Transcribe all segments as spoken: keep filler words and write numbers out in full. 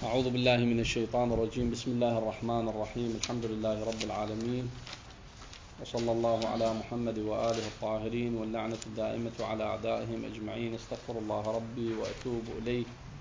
أعوذ بالله من الشيطان الرجيم. بسم الله الرحمن الرحيم. الحمد لله رب العالمين، وصلى الله على محمد وآله الطاهرين، واللعنة الدائمة على أعدائهم أجمعين. استغفر الله ربي وأتوب إليه.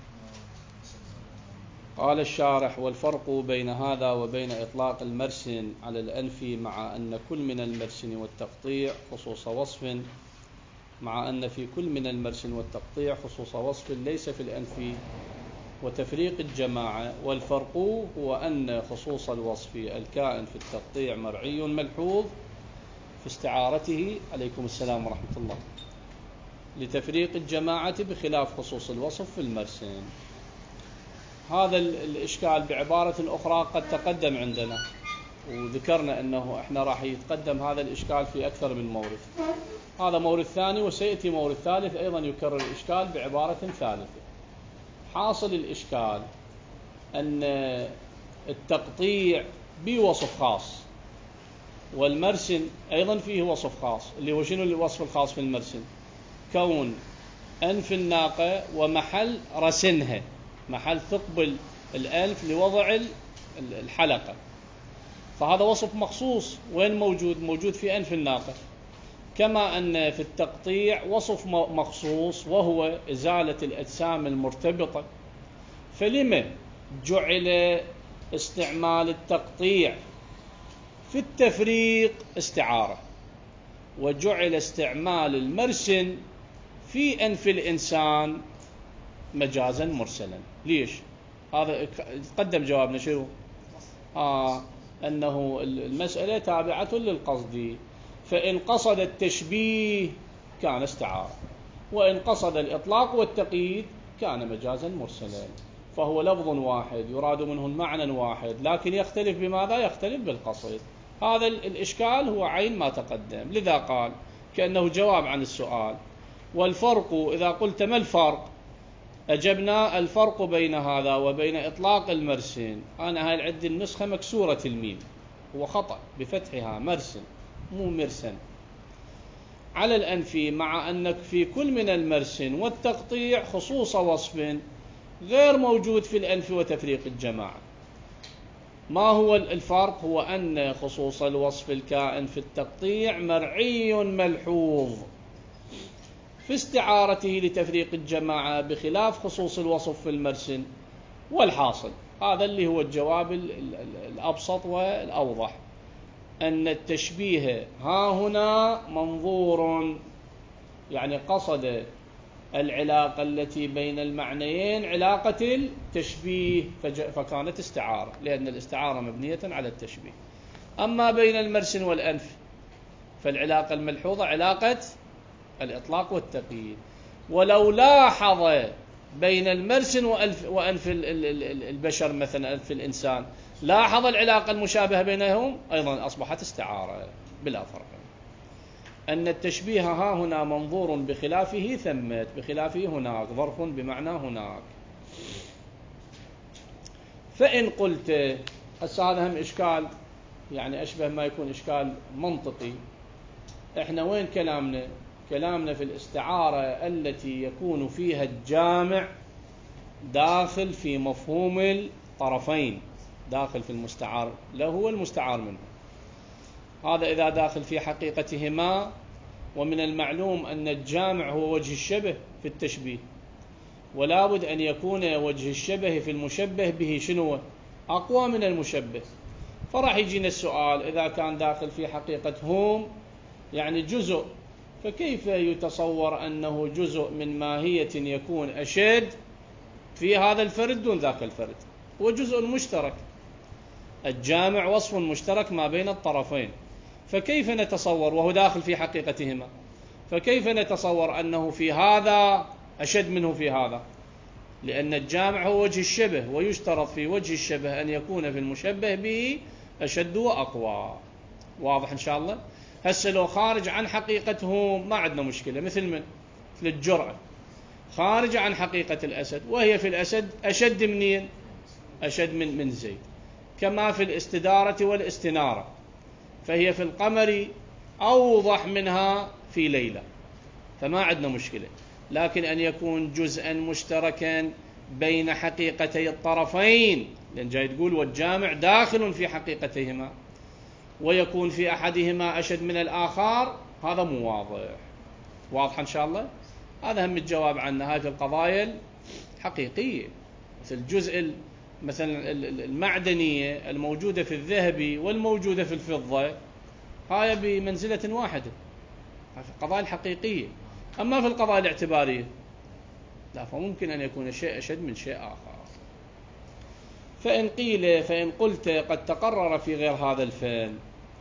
قال الشارح: والفرق بين هذا وبين إطلاق المرسن على الأنف مع أن كل من المرسن والتقطيع خصوص وصف مع أن في كل من المرسن والتقطيع خصوص وصف ليس في الأنف وتفريق الجماعة. والفرق هو أن خصوص الوصف الكائن في التقطيع مرعي ملحوظ في استعارته، عليكم السلام ورحمة الله، لتفريق الجماعة، بخلاف خصوص الوصف في المرسن. هذا الإشكال بعبارة أخرى قد تقدم عندنا، وذكرنا أنه إحنا راح يتقدم هذا الإشكال في أكثر من مورد. هذا مورد ثاني، وسيأتي مورد ثالث أيضا يكرر الإشكال بعبارة ثالثة. حاصل الإشكال أن التقطيع بوصف خاص، والمرسن أيضا فيه وصف خاص، اللي هو شنو الوصف الخاص في المرسن؟ كون أنف الناقة ومحل رسنها، محل ثقب الأنف لوضع الحلقة، فهذا وصف مخصوص. وين موجود؟ موجود في أنف الناقة. كما أن في التقطيع وصف مخصوص وهو إزالة الأجسام المرتبطة. فلما جعل استعمال التقطيع في التفريق استعارة، وجعل استعمال المرسن في أنف الإنسان مجازا مرسلا؟ ليش؟ هذا قدم جوابنا شنو؟ آه أنه المسألة تابعة للقصد، فإن قصد التشبيه كان استعارة، وإن قصد الإطلاق والتقييد كان مجازا مرسلا. فهو لفظ واحد يراد منه المعنى واحد، لكن يختلف بماذا؟ يختلف بالقصد. هذا الإشكال هو عين ما تقدم. لذا قال كأنه جواب عن السؤال: والفرق، إذا قلت ما الفرق؟ أجبنا: الفرق بين هذا وبين إطلاق المرسن. أنا هاي عندي النسخة مكسورة الميم، هو خطأ بفتحها، مرسن مو مرسن، على الأنف مع أنك في كل من المرسن والتقطيع خصوص وصف غير موجود في الأنف وتفريق الجماعة. ما هو الفرق؟ هو أن خصوص الوصف الكائن في التقطيع مرعي ملحوظ في استعارته لتفريق الجماعة، بخلاف خصوص الوصف في المرسن. والحاصل هذا اللي هو الجواب الأبسط والأوضح، أن التشبيه ها هنا منظور، يعني قصد العلاقة التي بين المعنيين علاقة التشبيه، فكانت استعارة، لأن الاستعارة مبنية على التشبيه. أما بين المرسن والأنف فالعلاقة الملحوظة علاقة الإطلاق والتقييد. ولو لاحظ بين المرسن وأنف البشر، مثلا أنف الإنسان، لاحظ العلاقة المشابهة بينهم، أيضا أصبحت استعارة بلا فرق. أن التشبيه ها هنا منظور، بخلافه ثمت، بخلافه هناك، ظرف بمعنى هناك. فإن قلت، هسه هذا هم إشكال، يعني أشبه ما يكون إشكال منطقي. إحنا وين كلامنا؟ كلامنا في الاستعارة التي يكون فيها الجامع داخل في مفهوم الطرفين، داخل في المستعار له والمستعار منه. هذا إذا داخل في حقيقتهما. ومن المعلوم أن الجامع هو وجه الشبه في التشبيه، ولا بد أن يكون وجه الشبه في المشبه به شنو؟ أقوى من المشبه. فراح يجينا السؤال: إذا كان داخل في حقيقتهم يعني جزء، فكيف يتصور أنه جزء من ماهية يكون أشد في هذا الفرد دون ذاك الفرد؟ هو جزء مشترك، الجامع وصف مشترك ما بين الطرفين، فكيف نتصور وهو داخل في حقيقتهما؟ فكيف نتصور أنه في هذا أشد منه في هذا؟ لأن الجامع هو وجه الشبه، ويشترط في وجه الشبه أن يكون في المشبه به أشد وأقوى. واضح إن شاء الله؟ هسه لو خارج عن حقيقتهم ما عندنا مشكلة، مثل من؟ مثل الجرأة خارج عن حقيقة الأسد، وهي في الأسد أشد منين؟ أشد من من زيد. كما في الاستدارة والاستنارة، فهي في القمر أوضح منها في ليلى، فما عندنا مشكلة. لكن أن يكون جزءا مشتركا بين حقيقتي الطرفين، لأن جاي تقول والجامع داخل في حقيقتهما ويكون في أحدهما أشد من الآخر، هذا مو واضح. واضح إن شاء الله؟ هذا هم الجواب عنه. هاي في القضايا الحقيقية، مثل الجزء مثلا المعدنية الموجودة في الذهب والموجودة في الفضة، هاي بمنزلة واحدة، هاي في القضايا الحقيقية. أما في القضايا الاعتبارية لا، فممكن أن يكون شيء أشد من شيء آخر. فإن قيل فإن قلت قد تقرر في غير هذا الفن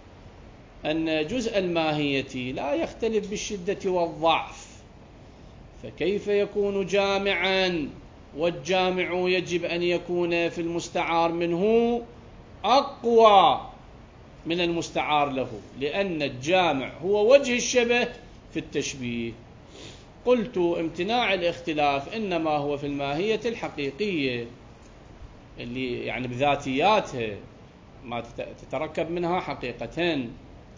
أن جزء الماهية لا يختلف بالشدة والضعف، فكيف يكون جامعا والجامع يجب أن يكون في المستعار منه أقوى من المستعار له، لأن الجامع هو وجه الشبه في التشبيه. قلت امتناع الاختلاف إنما هو في الماهية الحقيقية اللي يعني بذاتياتها ما تتركب منها حقيقة،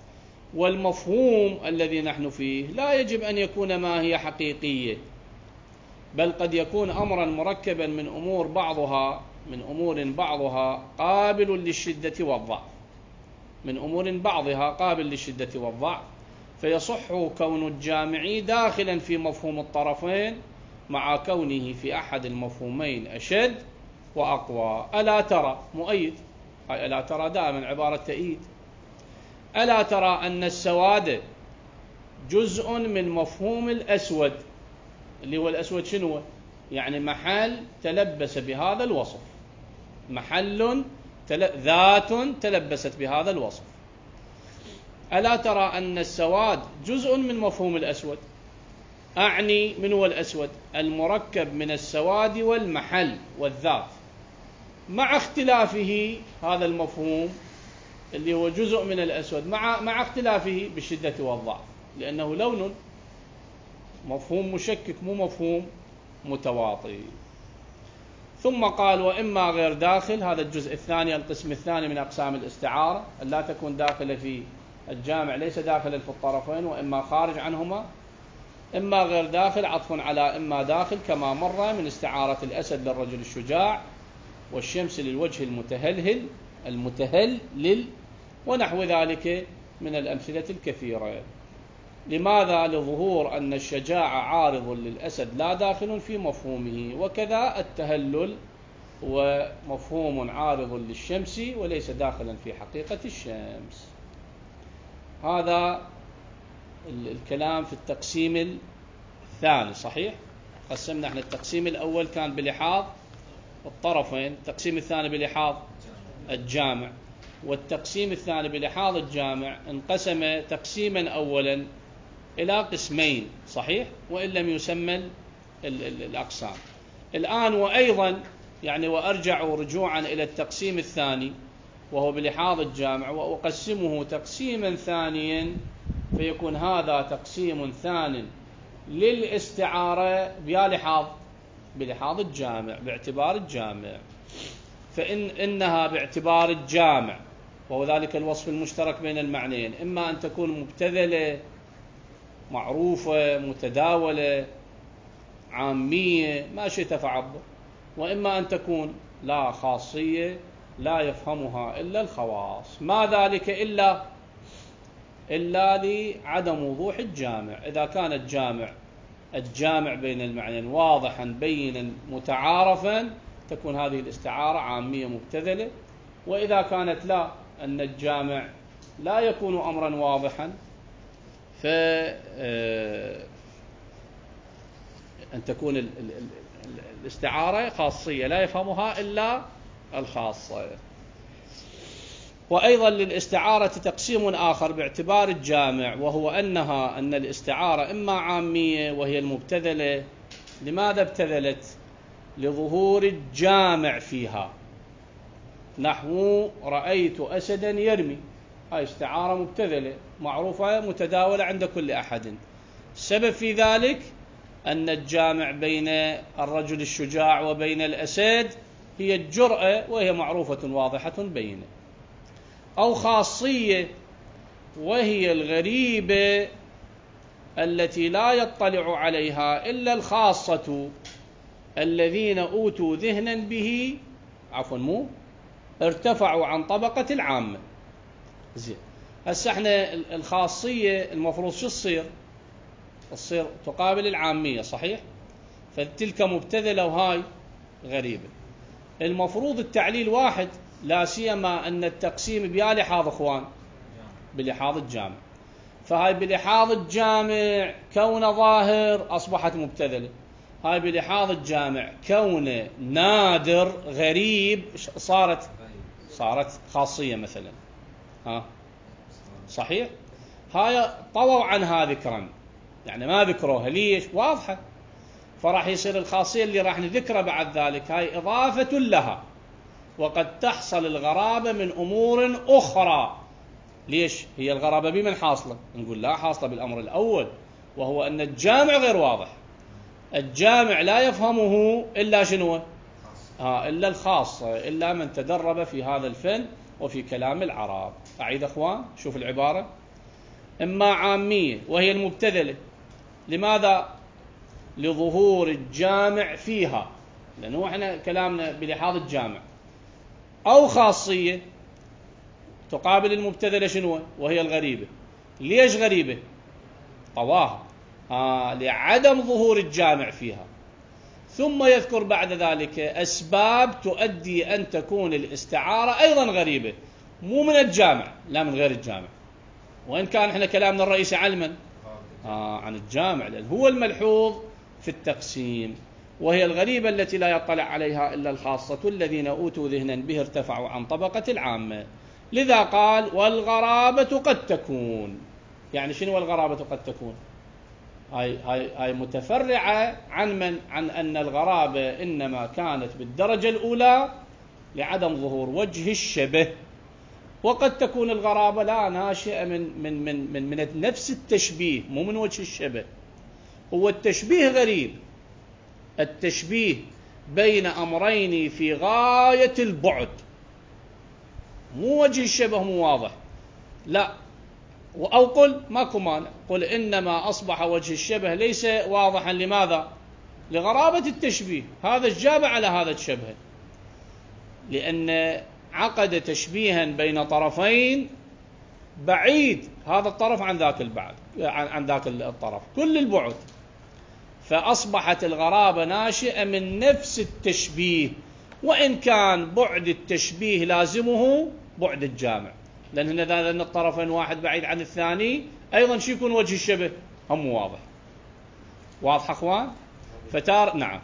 والمفهوم الذي نحن فيه لا يجب أن يكون ماهية حقيقية، بل قد يكون أمرا مركبا من أمور بعضها من أمور بعضها قابل للشدة والضعف من أمور بعضها قابل للشدة والضعف فيصح كون الجامع داخلا في مفهوم الطرفين مع كونه في أحد المفهومين أشد وأقوى. ألا ترى مؤيد، هاي ألا ترى دائما عبارة تأييد. ألا ترى أن السواد جزء من مفهوم الأسود، اللي هو الأسود شنو؟ يعني محل تلبس بهذا الوصف، محل تل... ذات تلبست بهذا الوصف. ألا ترى أن السواد جزء من مفهوم الأسود؟ أعني من هو الأسود؟ المركب من السواد والمحل والذات، مع اختلافه هذا المفهوم اللي هو جزء من الأسود مع مع اختلافه بالشدة والضعف، لأنه لون، مفهوم مشكك مو مفهوم متواطي. ثم قال وإما غير داخل، هذا الجزء الثاني القسم الثاني من أقسام الاستعارة، لا تكون داخلة في الجامع، ليس داخلا في الطرفين، وإما خارج عنهما. إما غير داخل عطف على إما داخل، كما مر من استعارة الأسد للرجل الشجاع والشمس للوجه المتهلهل المتهلل ونحو ذلك من الأمثلة الكثيرة. لماذا؟ لظهور أن الشجاعة عارض للأسد لا داخل في مفهومه، وكذا التهلل ومفهوم عارض للشمس وليس داخلا في حقيقة الشمس. هذا الكلام في التقسيم الثاني. صحيح، قسمنا احنا التقسيم الأول كان بلحاظ الطرفين، التقسيم الثاني بلحاظ الجامع، والتقسيم الثاني بلحاظ الجامع انقسم تقسيما أولا إلى قسمين، صحيح، وإن لم يسمى الأقسام. الآن وأيضا يعني وأرجع رجوعا إلى التقسيم الثاني وهو بلحاظ الجامع، وأقسمه تقسيما ثانيا، فيكون هذا تقسيم ثان للاستعارة بلحاظ بلحاظ الجامع، باعتبار الجامع. فإن إنها باعتبار الجامع، وهو ذلك الوصف المشترك بين المعنيين، إما أن تكون مبتذلة معروفة متداولة عامية ما شئت فعبر، وإما أن تكون لا خاصية لا يفهمها إلا الخواص. ما ذلك إلا إلا لعدم وضوح الجامع. إذا كان الجامع الجامع بين المعنيين واضحا بينا متعارفا تكون هذه الاستعارة عامية مبتذلة، وإذا كانت لا، أن الجامع لا يكون أمرا واضحا، فأن تكون الاستعارة خاصية لا يفهمها إلا الخاصة. وأيضا للاستعارة تقسيم آخر باعتبار الجامع، وهو أنها أن الاستعارة إما عامية وهي المبتذلة. لماذا ابتذلت؟ لظهور الجامع فيها، نحو رأيت أسدا يرمي، هاي استعارة مبتذلة معروفة متداولة عند كل أحد. السبب في ذلك أن الجامع بين الرجل الشجاع وبين الأسد هي الجرأة، وهي معروفة واضحة بينه. أو خاصية، وهي الغريبة التي لا يطلع عليها إلا الخاصة الذين أوتوا ذهنا به عفوا مو ارتفعوا عن طبقة العامة. زين، هسه احنا الخاصية المفروض شو تصير؟ تصير تقابل العامية، صحيح؟ فتلك مبتذلة وهاي غريبة. المفروض التعليل واحد، لا سيما أن التقسيم بيا لحاظ إخوان بلحاظ الجامع، فهاي بلحاظ الجامع كون ظاهر أصبحت مبتذلة، هاي بلحاظ الجامع كون نادر غريب صارت صارت خاصية مثلا. ها صحيح؟ هاي طووا عنها ذكرا، يعني ما ذكروها، ليش؟ واضحة. فراح يصير الخاصية اللي راح نذكرها بعد ذلك هاي إضافة لها، وقد تحصل الغرابة من أمور أخرى. ليش؟ هي الغرابة بمن حاصلة؟ نقول لا، حاصلة بالأمر الأول، وهو أن الجامع غير واضح. الجامع لا يفهمه إلا شنو؟ آه إلا الخاصة، إلا من تدرب في هذا الفن وفي كلام العرب. أعيد أخوان، شوف العبارة: إما عامية وهي المبتذلة، لماذا؟ لظهور الجامع فيها، لأنه احنا كلامنا بلحاظ الجامع، أو خاصية تقابل المبتذلة شنو؟ وهي الغريبة. ليش غريبة؟ طواها آه لعدم ظهور الجامع فيها. ثم يذكر بعد ذلك أسباب تؤدي أن تكون الاستعارة أيضا غريبة، مو من الجامع، لا من غير الجامع، وإن كان احنا كلامنا الرئيسي عن من؟ آه عن الجامع، لأن هو الملحوظ في التقسيم، وهي الغريبة التي لا يطلع عليها إلا الخاصة الذين أوتوا ذهنا به ارتفعوا عن طبقة العامة. لذا قال: والغرابة قد تكون. يعني شنو الغرابة قد تكون؟ هاي هاي هاي متفرعة عن من؟ عن أن الغرابة إنما كانت بالدرجة الأولى لعدم ظهور وجه الشبه، وقد تكون الغرابة لا ناشئة من من من من, من نفس التشبيه، مو من وجه الشبه. هو التشبيه غريب، التشبيه بين أمرين في غاية البعد، مو وجه الشبه مو واضح، لا. أو قل ماكو مانع، قل إنما أصبح وجه الشبه ليس واضحا، لماذا؟ لغرابة التشبيه، هذا الجاب على هذا الشبه، لأن عقد تشبيها بين طرفين بعيد، هذا الطرف عن ذاك البعد، عن ذاك الطرف كل البعد، فأصبحت الغرابة ناشئة من نفس التشبيه، وإن كان بعد التشبيه لازمه بعد الجامع، لأن هنا لأن الطرفين واحد بعيد عن الثاني، أيضا شو يكون وجه الشبه؟ هم واضح. واضح أخوان؟ فتار نعم.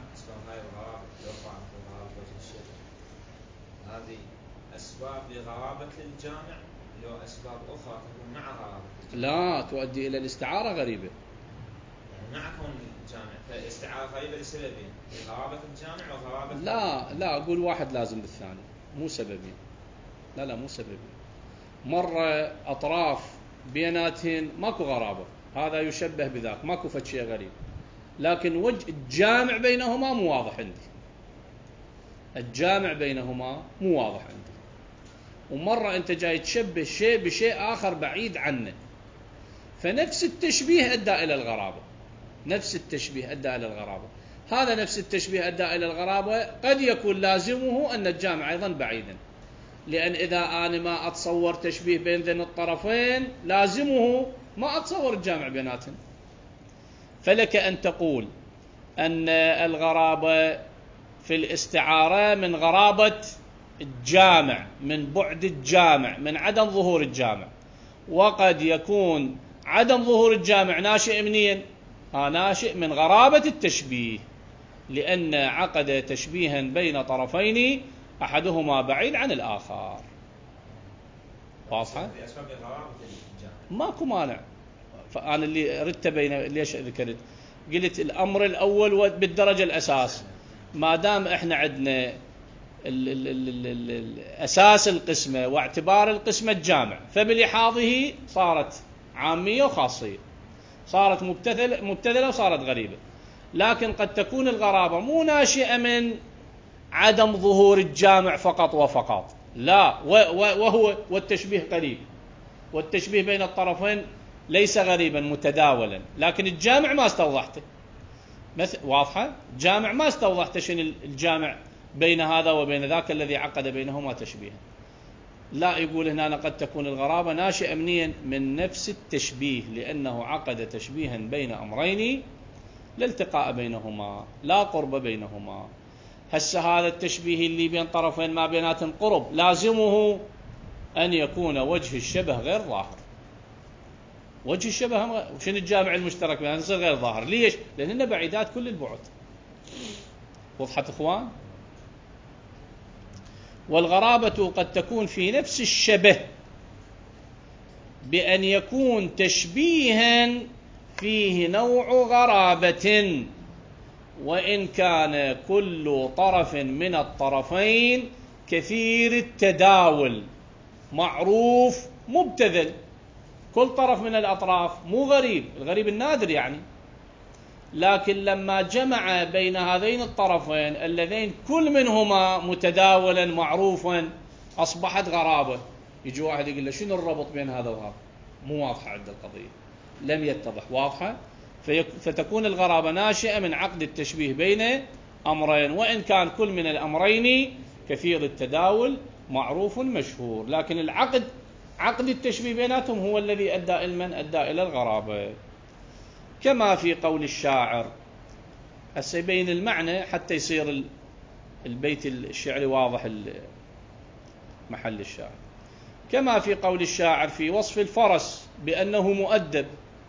هذه أسباب لغرابة الجامع، لو أسباب أخرى تكون مع غرابة الجامع لا تؤدي إلى الاستعارة غريبة، يعني مع كون الجامع، فالاستعارة غريبة لسببين: غرابة الجامع وغرابة. لا لا أقول واحد لازم بالثاني، مو سببين. لا لا مو سببين. مرة أطراف بيناتهن ماكو غرابة، هذا يشبه بذاك، ماكو فد شيء غريب، لكن وجه الجامع بينهما مو واضح عندي، الجامع بينهما مو واضح عندي. ومرة أنت جاي تشبه شيء بشيء آخر بعيد عنه، فنفس التشبيه أدى إلى الغرابة، نفس التشبيه أدى إلى الغرابة. هذا نفس التشبيه أدى إلى الغرابة قد يكون لازمه أن الجامع أيضا بعيدا، لأن إذا أنا ما أتصور تشبيه بين ذين الطرفين لازمه ما أتصور الجامع بيناتهم. فلك أن تقول أن الغرابة في الاستعارة من غرابة الجامع، من بعد الجامع، من عدم ظهور الجامع، وقد يكون عدم ظهور الجامع ناشئ منين؟ ها ناشئ من غرابة التشبيه، لأن عقد تشبيها بين طرفين أحدهما بعيد عن الآخر. واضحة؟ ماكو مانع. فأنا اللي ردت بين ليش ذكرت، قلت الأمر الأول بالدرجة الأساس، ما دام إحنا عندنا ال ال ال ال ال أساس القسمة واعتبار القسمة الجامع، فبلحاظه صارت عامية وخاصية، صارت مبتذلة مبتذلة وصارت غريبة. لكن قد تكون الغرابة مو ناشئة من عدم ظهور الجامع فقط وفقط، لا، وهو والتشبيه قريب، والتشبيه بين الطرفين ليس غريبا متداولا، لكن الجامع ما استوضحته، مثل واضحة؟ جامع ما استوضحت شنو الجامع بين هذا وبين ذاك الذي عقد بينهما تشبيها. لا، يقول هنا قد تكون الغرابة ناشئة منين؟ من نفس التشبيه، لأنه عقد تشبيها بين أمرين لا التقاء بينهما، لا قرب بينهما. هسه هذا التشبيه اللي بين طرفين ما بيناتهم قرب لازمه أن يكون وجه الشبه غير ظاهر. وجه الشبه وشنو الجامع المشترك بينهم يصير غير ظاهر. ليش؟ لأنهن بعيدات كل البعد. وضحت إخوان؟ والغرابة قد تكون في نفس الشبه بأن يكون تشبيها فيه نوع غرابة، وإن كان كل طرف من الطرفين كثير التداول معروف مبتذل. كل طرف من الأطراف مو غريب، الغريب النادر يعني، لكن لما جمع بين هذين الطرفين اللذين كل منهما متداولا معروفا أصبحت غرابة. يجي واحد يقول له شنو الربط بين هذا وهذا؟ مو واضحة عند القضية، لم يتضح. واضحة؟ فتكون الغرابة ناشئة من عقد التشبيه بين أمرين، وإن كان كل من الأمرين كثير التداول معروف مشهور، لكن العقد عقد التشبيه بيناتهم هو الذي أدى إلى أدى إلى الغرابة. كما في قول الشاعر، هسه يبين المعنى حتى يصير البيت الشعري واضح محل الشاعر. كما في قول الشاعر في وصف الفرس بأنه مؤدب،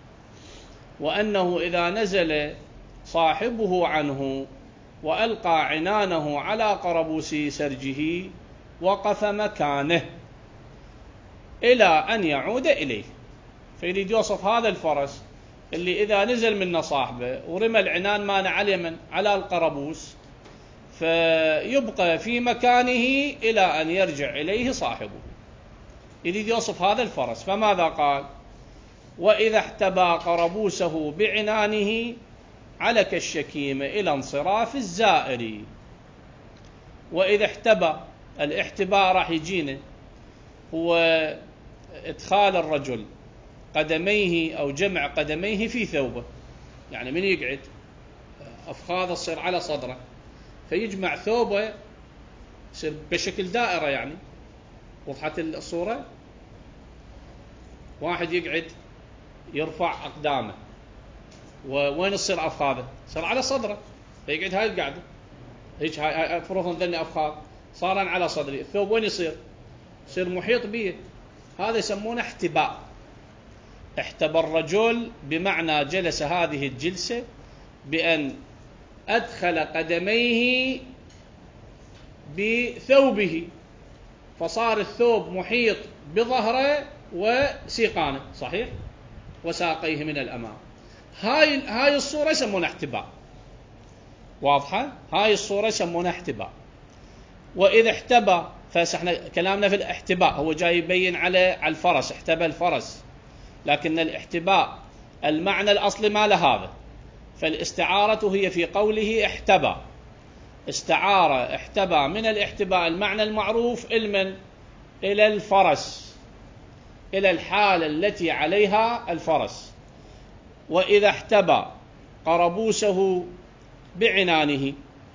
وأنه إذا نزل صاحبه عنه وألقى عنانه على قربوس سرجه وقف مكانه إلى أن يعود إليه. فيريد يوصف هذا الفرس اللي إذا نزل منه صاحبه ورمى العنان مانع على من على القربوس فيبقى في مكانه إلى أن يرجع إليه صاحبه. يريد يوصف هذا الفرس، فماذا قال؟ وإذا احتبى قربوسه بعنانه علك الشكيم إلى انصراف الزائر. وإذا احتبى، الاحتباء راح يجينا هو إدخال الرجل قدميه أو جمع قدميه في ثوبه، يعني من يقعد أفخاذه تصير على صدره فيجمع ثوبه يصير بشكل دائرة. يعني وضحت الصورة؟ واحد يقعد يرفع أقدامه، ووين تصير أفخاذه؟ تصير على صدره، فيقعد هاي القعدة هيك، هاي فرضا ذني أفخاذ صار على صدري، الثوب وين يصير؟ يصير محيط به. هذا يسمونه احتباء. احتبى الرجل بمعنى جلس هذه الجلسة بأن أدخل قدميه بثوبه، فصار الثوب محيط بظهره وسيقانه، صحيح، وساقيه من الأمام. هاي هاي الصورة يسمونها احتباء. واضحة؟ هاي الصورة يسمونها احتباء. وإذا احتبى، فاحنا كلامنا في الاحتباء هو جاي يبين على على الفرس، احتبى الفرس، لكن الاحتباء المعنى الأصلي ما له هذا، فالاستعارة هي في قوله احتبى. استعارة احتبى من الاحتباء المعنى المعروف المن إلى الفرس، إلى الحالة التي عليها الفرس. وإذا احتبى قربوسه بعنانه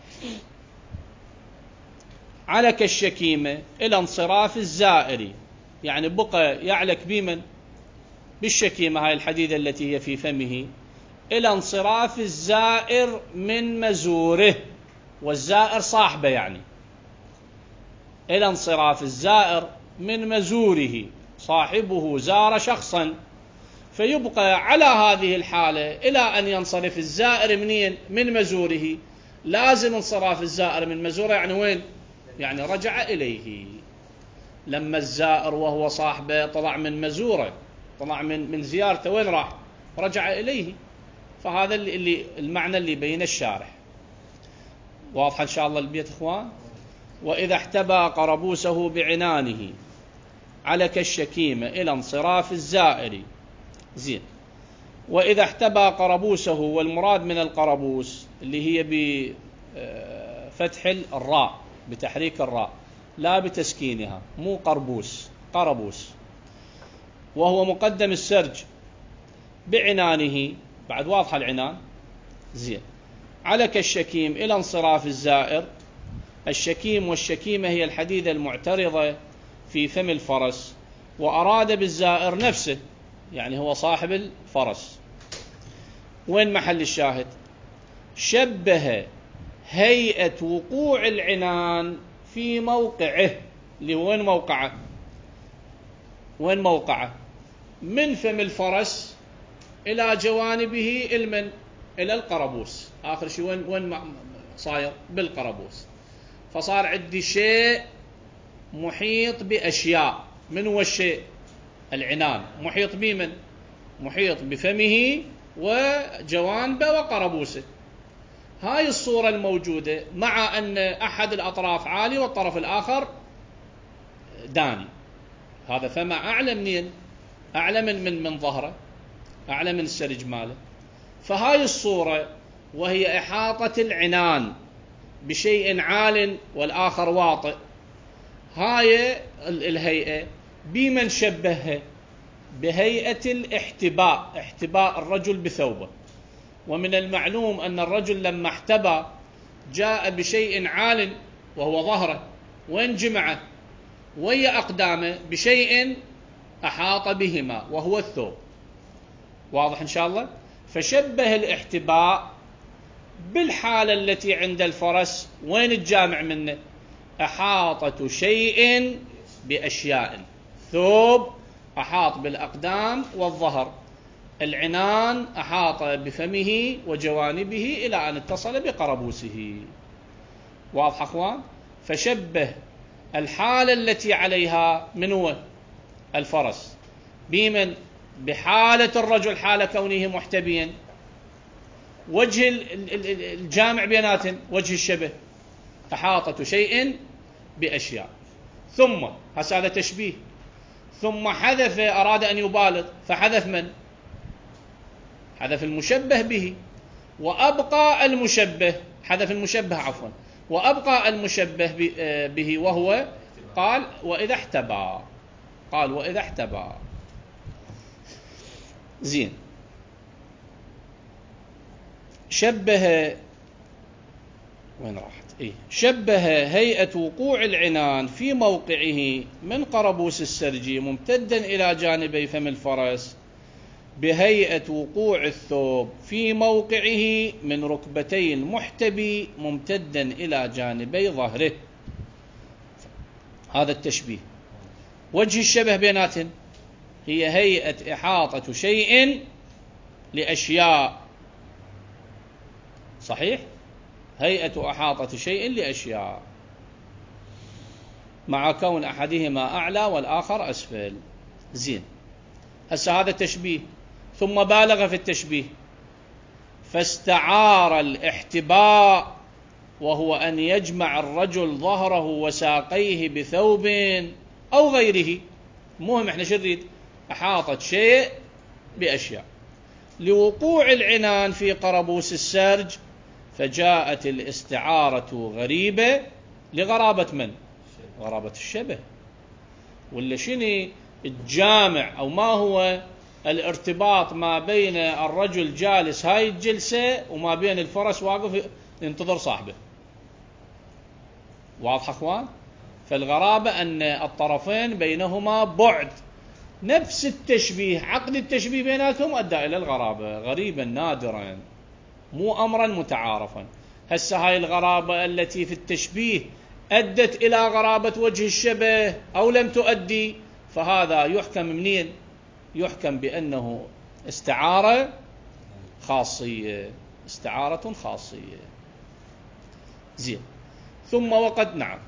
علك الشكيمة إلى انصراف الزائر، يعني بقى يعلك بمن؟ بالشكيمة، هاي الحديدة التي هي في فمه، إلى انصراف الزائر من مزوره، والزائر صاحبه، يعني إلى انصراف الزائر من مزوره، صاحبه زار شخصا، فيبقى على هذه الحالة إلى أن ينصرف الزائر منين؟ من مزوره. لازم انصراف الزائر من مزوره، يعني وين؟ يعني رجع إليه. لما الزائر وهو صاحبه طلع من مزوره، طلع من من زيارته، وين راح؟ رجع إليه. فهذا اللي, اللي المعنى اللي بين الشارح. واضح إن شاء الله البيت إخوان؟ وإذا احتبى قربوسه بعنانه علك الشكيمة إلى انصراف الزائر. زين. وإذا احتبى قربوسه، والمراد من القربوس اللي هي بفتح الراء بتحريك الراء لا بتسكينها، مو قربوس، قربوس، وهو مقدم السرج بعنانه. بعد واضح العنان؟ زين. على كالشكيم إلى انصراف الزائر. الشكيم والشكيمة هي الحديدة المعترضة في فم الفرس، وأراد بالزائر نفسه، يعني هو صاحب الفرس. وين محل الشاهد؟ شبه هيئة وقوع العنان في موقعه، اللي هو وين موقعه؟ وين موقعه؟ من فم الفرس إلى جوانبه المن إلى القربوس، آخر شيء وين وين صاير؟ بالقربوس. فصار عندي شيء محيط بأشياء. من هو الشيء؟ العنان. محيط بمن؟ محيط بفمه وجوانبه وقربوسه. هاي الصورة الموجودة، مع أن أحد الأطراف عالي والطرف الآخر داني. هذا فما أعلى منين؟ أعلى من من من ظهره، أعلى من السرج ماله. فهاي الصورة وهي إحاطة العنان بشيء عال والآخر واطئ، هاي الهيئة بمن شبهها؟ بهيئة الاحتباء، احتباء الرجل بثوبه. ومن المعلوم أن الرجل لما احتبى جاء بشيء عال وهو ظهره، وين جمعه؟ ويا أقدامه بشيء أحاط بهما وهو الثوب. واضح إن شاء الله؟ فشبه الاحتباء بالحالة التي عند الفرس، وين الجامع منه؟ أحاطة شيء بأشياء. ثوب أحاط بالأقدام والظهر، العنان أحاط بفمه وجوانبه إلى أن اتصل بقربوسه. واضح أخوان؟ فشبه الحالة التي عليها من هو؟ الفرس بمن؟ بحالة الرجل حال كونه محتبيا. وجه الجامع بيناتهم، وجه الشبه، أحاطة شيء بأشياء. ثم هذا تشبيه، ثم حذف، أراد أن يبالغ فحذف من؟ حذف المشبه به، وأبقى المشبه، حذف المشبه عفوا، وأبقى المشبه به وهو قال وإذا احتبى، قال وإذا احتبى. زين. شبه، وين راحت؟ إيه؟ شبه هيئة وقوع العنان في موقعه من قربوس السرج ممتدا إلى جانبي فم الفرس بهيئة وقوع الثوب في موقعه من ركبتي المحتبي ممتدا إلى جانبي ظهره. هذا التشبيه. وجه الشبه بيناتهم هي هيئة إحاطة شيء لأشياء. صحيح؟ هيئة أحاطة شيء لأشياء، مع كون أحدهما أعلى والآخر أسفل. زين. هسه هذا التشبيه، ثم بالغ في التشبيه فاستعار الاحتباء، وهو أن يجمع الرجل ظهره وساقيه بثوب أو غيره. مهم احنا شريد أحاطت شيء بأشياء لوقوع العنان في قربوس السرج، فجاءت الاستعارة غريبة لغرابة من؟ غرابة الشبه. ولا شني الجامع أو ما هو الارتباط ما بين الرجل جالس هاي الجلسة وما بين الفرس واقف ينتظر صاحبه؟ واضح أخوان؟ فالغرابة أن الطرفين بينهما بعد. نفس التشبيه، عقد التشبيه بيناتهم أدى إلى الغرابة، غريبا نادرا، مو أمرا متعارفا. هسه هاي الغرابة التي في التشبيه أدت إلى غرابة وجه الشبه أو لم تؤدي، فهذا يحكم منين؟ يحكم بأنه استعارة خاصية، استعارة خاصية. زين. ثم وقد نعم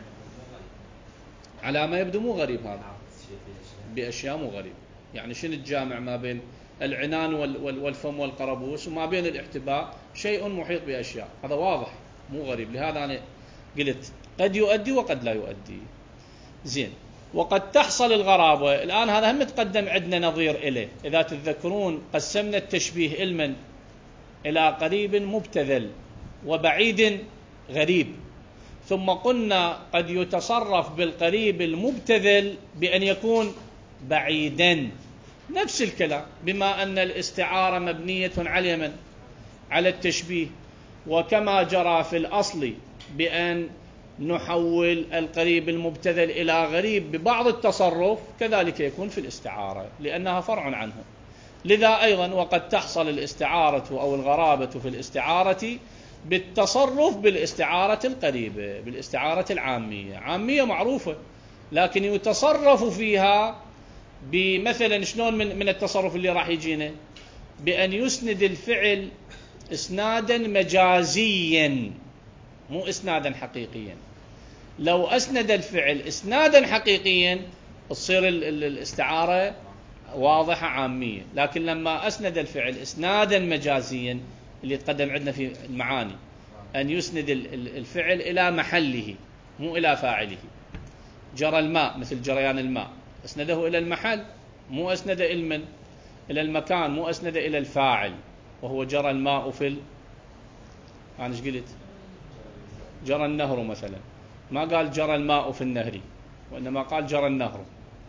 على ما يبدو مو غريب هذا، بأشياء مو غريب. يعني شنو الجامع ما بين العنان والفم والقربوس وما بين الاحتباء؟ شيء محيط بأشياء، هذا واضح مو غريب. لهذا أنا قلت قد يؤدي وقد لا يؤدي. زين. وقد تحصل الغرابة الآن، هذا هم تقدم عندنا نظير إليه. إذا تتذكرون قسمنا التشبيه علما إلى قريب مبتذل وبعيد غريب، ثم قلنا قد يتصرف بالقريب المبتذل بأن يكون بعيدا. نفس الكلام، بما أن الاستعارة مبنية على من؟ على التشبيه، وكما جرى في الأصل بأن نحول القريب المبتذل إلى غريب ببعض التصرف، كذلك يكون في الاستعارة لأنها فرع عنه. لذا أيضا وقد تحصل الاستعارة أو الغرابة في الاستعارة بالتصرف بالاستعارة القريبة، بالاستعارة العامية. عامية معروفة لكن يتصرف فيها بمثلا شلون من, من التصرف اللي راح يجينا، بأن يسند الفعل إسنادا مجازيا مو إسنادا حقيقيا. لو أسند الفعل إسنادا حقيقيا تصير الاستعارة واضحة عامية، لكن لما أسند الفعل إسنادا مجازيا اللي يتقدم عندنا في المعاني أن يسند الفعل إلى محله مو إلى فاعله. جرى الماء مثل جريان الماء، أسنده إلى المحل مو أسند إلى إلى المكان، مو أسند إلى الفاعل، وهو جرى الماء في ال... أنا إيش قلت؟ جرى النهر مثلا، ما قال جرى الماء في النهر، وإنما قال جرى النهر.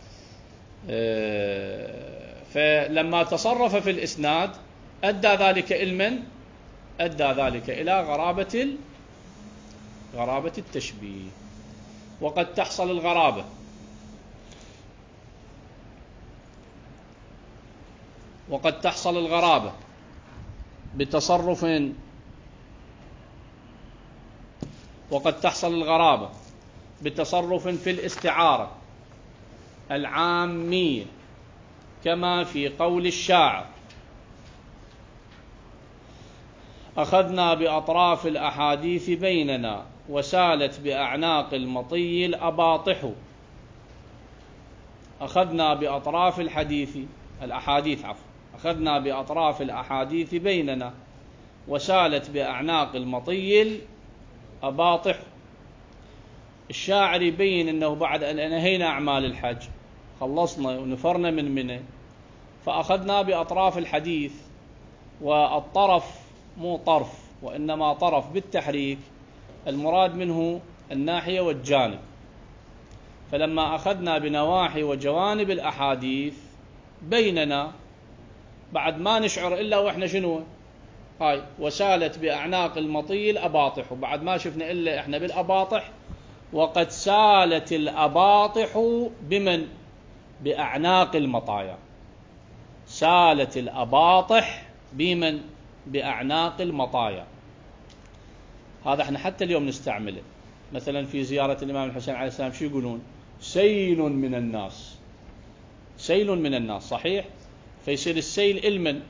فلما تصرف في الإسناد أدى ذلك علما، أدى ذلك إلى غرابة غرابة التشبيه. وقد تحصل الغرابة وقد تحصل الغرابة بتصرف وقد تحصل الغرابة بتصرف في الاستعارة العامية، كما في قول الشاعر: أخذنا بأطراف الأحاديث بيننا وسالت بأعناق المطي الأباطح. أخذنا بأطراف الحديث الأحاديث عفوا أخذنا بأطراف الأحاديث بيننا وسالت بأعناق المطي الأباطح. الشاعر يبين أنه بعد أن أنهينا أعمال الحج، خلصنا ونفرنا من منى، فأخذنا بأطراف الحديث، والطرف مو طرف وإنما طرف بالتحريك، المراد منه الناحية والجانب. فلما أخذنا بنواحي وجوانب الأحاديث بيننا، بعد ما نشعر إلا وإحنا شنو هاي وسالت بأعناق المطي الأباطح، وبعد ما شفنا إلا إحنا بالأباطح، وقد سالت الأباطح بمن؟ بأعناق المطايا. سالت الأباطح بمن؟ بأعناق المطايا. هذا احنا حتى اليوم نستعمله، مثلا في زيارة الإمام الحسين عليه السلام شو يقولون؟ سيل من الناس، سيل من الناس، صحيح؟ فيصير السيل المن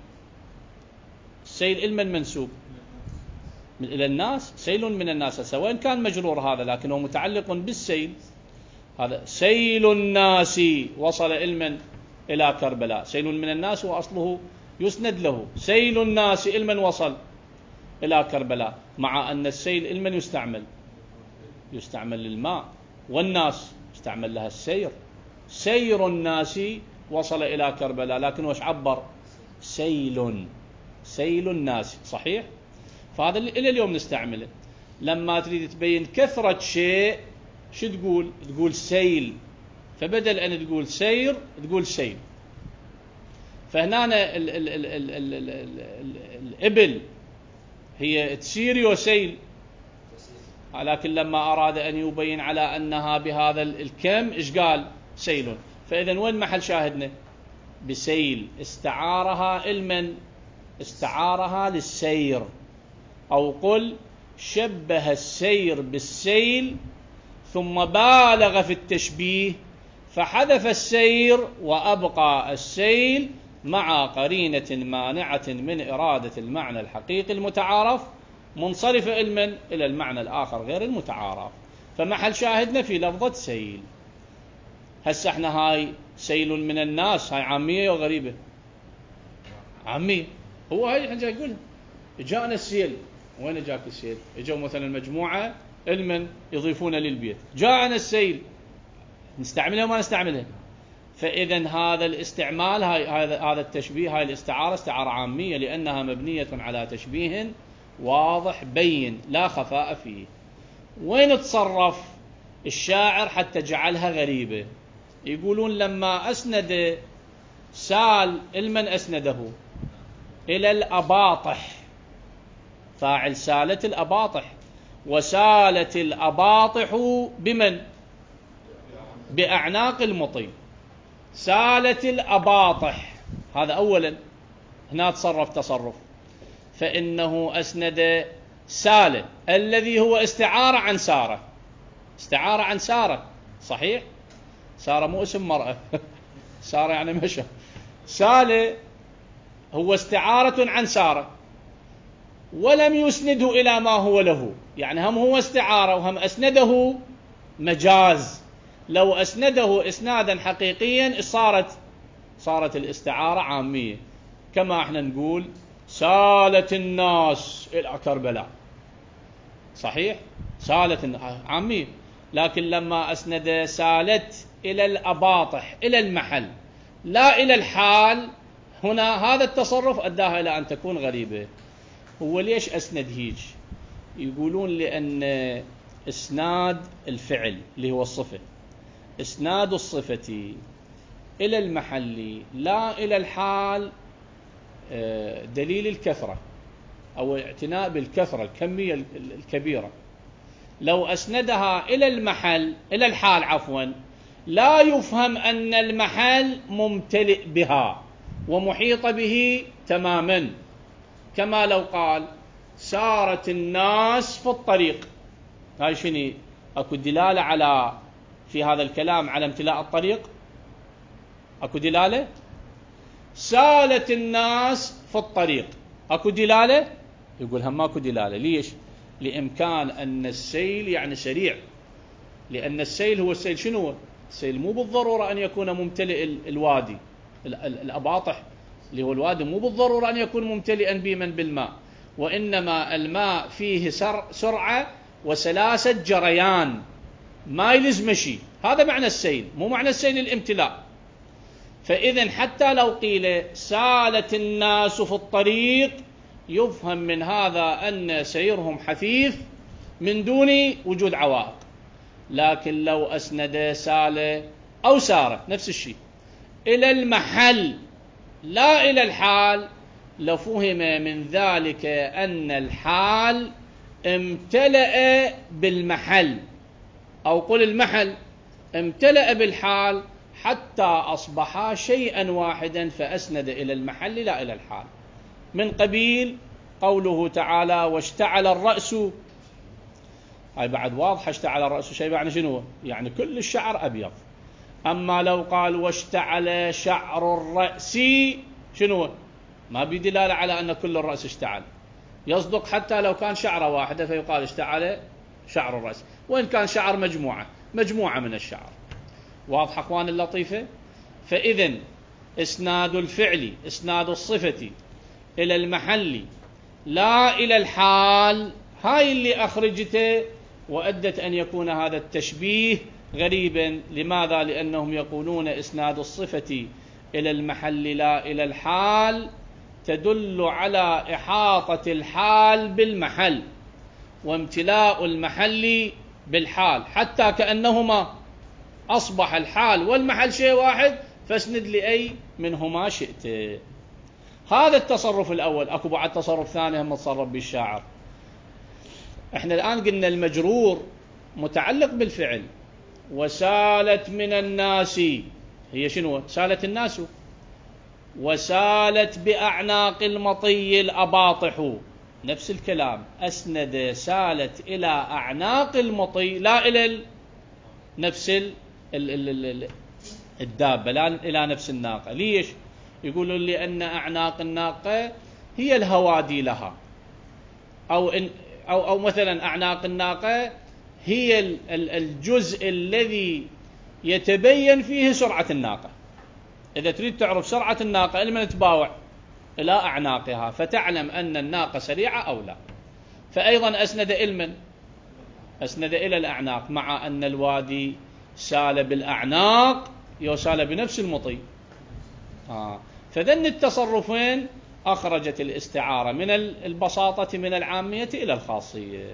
السيل المن منسوب من إلى الناس، سيل من الناس، سواء كان مجرور هذا لكنه متعلق بالسيل. هذا سيل الناس وصل علما إلى كربلاء، سيل من الناس وأصله يسند له، سيل الناس علما وصل إلى كربلاء، مع أن السيل علما يستعمل يستعمل للماء، والناس يستعمل لها السير. سير الناس وصل إلى كربلاء، لكن وش عبر؟ سيل سيل الناس، صحيح؟ فهذا إلى اليوم نستعمله. لما تريد تبين كثرة شيء شو تقول؟ تقول سيل، فبدل أن تقول سير تقول سيل. فهنا ال ال ال ال ال ال ال ال الإبل هي تسير يسيل، لكن لما أراد أن يبين على أنها بهذا الكم إيش قال؟ سيل. فإذا وين محل شاهدنا؟ بسيل، استعارها علما، استعارها للسير. أو قل شبه السير بالسيل ثم بالغ في التشبيه فحذف السير وأبقى السيل مع قرينة مانعة من إرادة المعنى الحقيقي المتعارف، منصرف علما إلى المعنى الآخر غير المتعارف. فمحل شاهدنا في لفظة سيل. هسه احنا هاي سيل من الناس، هاي عامية وغريبة؟ عامية. هو هاي احنا جاي يقول جاءنا السيل. وين جاك السيل؟ اجوا مثلا مجموعة علما يضيفون للبيت، جاءنا السيل، نستعملها وما نستعملها. فإذا هذا الاستعمال، هاي هذا هذا التشبيه، هاي الاستعارة استعارة عامية، لأنها مبنية على تشبيه واضح بين لا خفاء فيه. وين تصرف الشاعر حتى جعلها غريبة؟ يقولون لما أسند سال المن أسنده إلى الأباطح، فاعل سالت الأباطح، وسالت الأباطح بمن؟ بأعناق المطي. سالت الأباطح، هذا أولا، هنا تصرف تصرف، فإنه أسند سالة الذي هو استعارة عن سارة، استعارة عن سارة، صحيح؟ سارة مو اسم مرأة سارة يعني مشى. سالة هو استعارة عن سارة، ولم يسنده إلى ما هو له، يعني هم هو استعارة وهم أسنده مجاز. لو أسنده إسنادا حقيقيا صارت صارت الاستعارة عامية، كما احنا نقول سالت الناس إلى كربلاء، صحيح؟ سالت عامية. لكن لما أسند سالت إلى الأباطح، إلى المحل لا إلى الحال، هنا هذا التصرف أداها إلى أن تكون غريبة. هو ليش أسند هيج؟ يقولون لأن إسناد الفعل اللي هو الصفة، إسناد الصفة إلى المحل لا إلى الحال دليل الكثرة أو اعتناء بالكثرة الكمية الكبيرة. لو أسندها إلى المحل إلى الحال عفوا لا يفهم أن المحل ممتلئ بها ومحيط به تماما، كما لو قال سارت الناس في الطريق. هاي شنو؟ أكو دلالة على في هذا الكلام على امتلاء الطريق؟ أكو دلالة؟ سالت الناس في الطريق، أكو دلالة؟ يقول هم ماكو دلالة. ليش؟ لإمكان أن السيل يعني سريع، لأن السيل هو السيل شنو؟ السيل مو بالضرورة أن يكون ممتلئ الوادي، الأباطح اللي هو الوادي مو بالضرورة أن يكون ممتلئا بمن بالماء، وإنما الماء فيه سرعة وسلاسة جريان، ما يلزم مشي. هذا معنى السيل، مو معنى السيل الامتلاء. فإذن حتى لو قيل سالت الناس في الطريق يفهم من هذا أن سيرهم حثيث من دون وجود عوائق. لكن لو أسند سالة أو سارة نفس الشيء إلى المحل لا إلى الحال، لفهم من ذلك أن الحال امتلأ بالمحل، أو قل المحل امتلأ بالحال حتى أصبحا شيئا واحدا، فأسند إلى المحل لا إلى الحال. من قبيل قوله تعالى واشتعل الرأس، هاي بعد واضحة، اشتعل الرأس شيء يعني شنو؟ يعني كل الشعر أبيض. أما لو قال واشتعل شعر الرأس شنو؟ ما بدلالة على أن كل الرأس اشتعل، يصدق حتى لو كان شعرة واحدة فيقال اشتعل شعر الرأس، وإن كان شعر مجموعة مجموعة من الشعر. واضح أخوان اللطيفة؟ فإذن إسناد الفعل، إسناد الصفة إلى المحل لا إلى الحال، هاي اللي أخرجته وأدت أن يكون هذا التشبيه غريبا. لماذا؟ لأنهم يقولون إسناد الصفة إلى المحل لا إلى الحال تدل على إحاطة الحال بالمحل وامتلاء المحل بالحال، حتى كأنهما أصبح الحال والمحل شيء واحد، فاسند لأي منهما شئت. هذا التصرف الأول. أكو بعد تصرف ثاني هم تصرف بالشاعر. احنا الآن قلنا المجرور متعلق بالفعل، وسالت من الناس هي شنو؟ سالت الناس. وسالت بأعناق المطي الأباطح، نفس الكلام، أسند سالت إلى أعناق المطي لا إلى نفس ال ال ال الدابة، لا إلى نفس الناقة. ليش؟ يقولون لأن أعناق الناقة هي الهوادي لها، أو إن أو أو مثلا أعناق الناقة هي الجزء الذي يتبين فيه سرعة الناقة. إذا تريد تعرف سرعة الناقة لمن تباوع إلى أعناقها فتعلم أن الناقة سريعة أو لا. فأيضا أسند إلمن أسند إلى الأعناق، مع أن الوادي سال بالأعناق يسال بنفس المطي. آه. فذن التصرفين أخرجت الاستعارة من البساطة من العامية إلى الخاصية.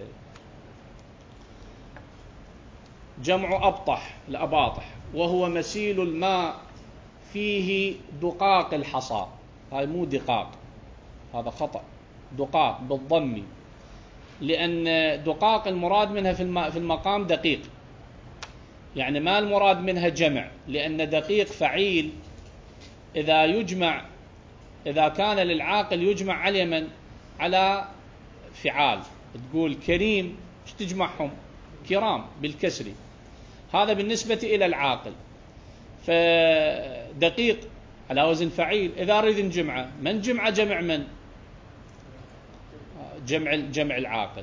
جمع أبطح الأباطح، وهو مسيل الماء فيه دقاق الحصى. هاي مو دقاق، هذا خطأ، دقاق بالضم، لأن دقاق المراد منها في المقام دقيق، يعني ما المراد منها جمع، لأن دقيق فعيل إذا يجمع، إذا كان للعاقل يجمع على من؟ على فعال. تقول كريم، ايش تجمعهم؟ كرام بالكسر. هذا بالنسبة إلى العاقل. فدقيق على وزن فعيل إذا أريد نجمعه، من جمع؟ جمع من؟ جمع جمع العاقل،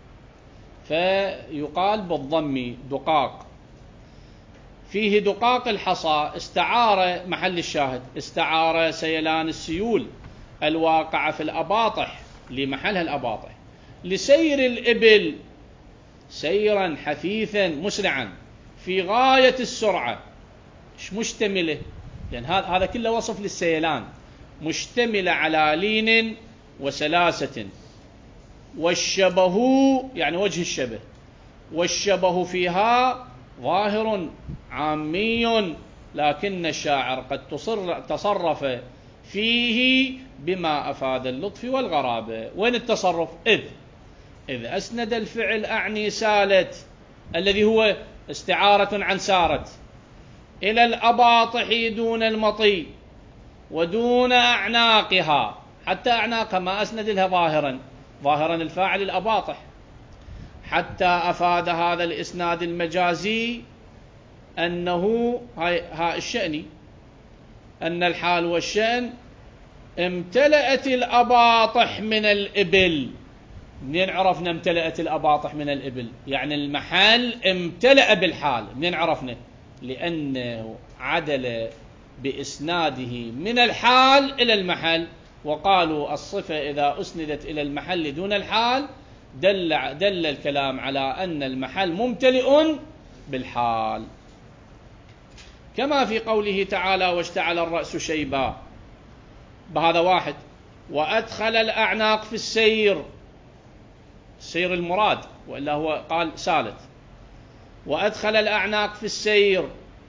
فيقال بالضم دقاق. فيه دقاق الحصى، استعار محل الشاهد، استعار سيلان السيول الواقعة في الأباطح، لمحلها الأباطح، لسير الإبل سيرا حثيثا مسرعا في غاية السرعة. ايش مشتمله؟ لأن هذا كله وصف للسيلان، مشتملة على لين وسلاسة، والشبه يعني وجه الشبه، والشبه فيها ظاهر عامي، لكن الشاعر قد تصرف فيه بما أفاد اللطف والغرابة. وين التصرف؟ إذ إذ أسند الفعل أعني سالت، الذي هو استعارة عن سارت، إلى الأباطح دون المطي ودون أعناقها، حتى أعناقها ما أسند لها ظاهرا، ظاهرا الفاعل الأباطح، حتى أفاد هذا الإسناد المجازي أنه ها الشأني، أن الحال والشأن امتلأت الأباطح من الإبل. منين عرفنا امتلأت الأباطح من الإبل؟ يعني المحل امتلأ بالحال. منين عرفنا؟ لأنه عدل بإسناده من الحال إلى المحل، وقالوا الصفة إذا أسندت إلى المحل دون الحال دل, دل الكلام على أن المحل ممتلئ بالحال، كما في قوله تعالى واشتعل الرأس شيبا، بهذا واحد. وأدخل الأعناق في السير، السير المراد، وإلا هو قال سالت. وأدخل الأعناق في السير،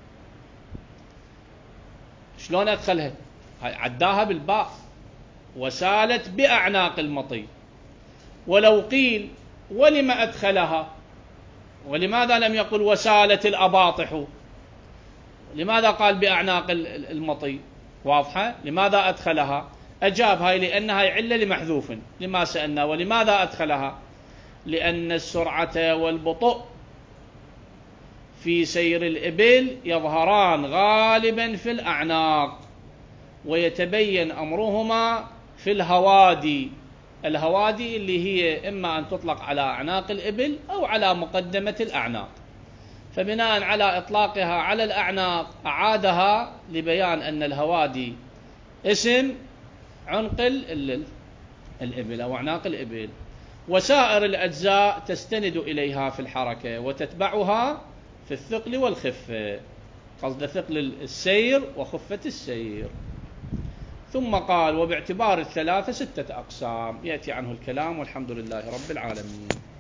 شلون أدخلها؟ عداها بالباء، وسالت بأعناق المطي. ولو قيل ولما أدخلها؟ ولماذا لم يقل وسالت الأباطح؟ لماذا قال بأعناق المطي؟ واضحة؟ لماذا أدخلها؟ أجاب هاي لأنها علة لمحذوف، لما سألنا ولماذا أدخلها؟ لأن السرعة والبطء في سير الإبل يظهران غالبا في الأعناق، ويتبين أمرهما في الهوادي. الهوادي اللي هي إما أن تطلق على أعناق الإبل أو على مقدمة الأعناق، فبناء على إطلاقها على الأعناق أعادها لبيان أن الهوادي اسم عنق الإبل أو أعناق الإبل، وسائر الأجزاء تستند إليها في الحركة وتتبعها في الثقل والخفة، قصد ثقل السير وخفة السير. ثم قال وباعتبار الثلاثة ستة أقسام، يأتي عنه الكلام، والحمد لله رب العالمين.